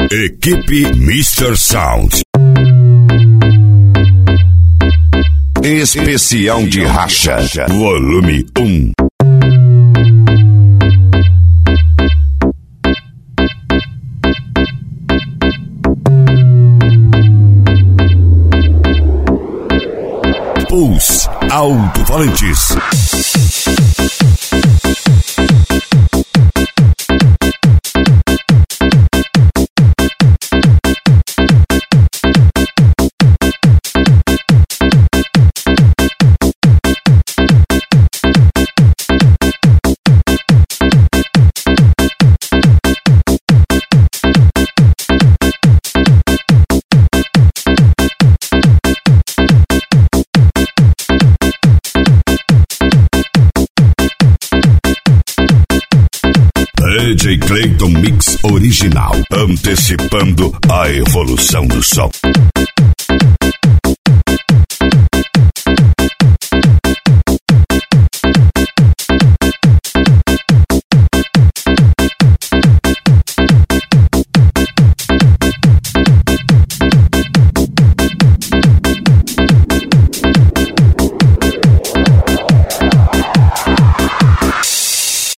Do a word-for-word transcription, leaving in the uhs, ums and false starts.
Equipe mister Sound. Especial de Racha, volume um. Pulse Alto-Falantes. D J Clayton Mix original, antecipando a evolução do som.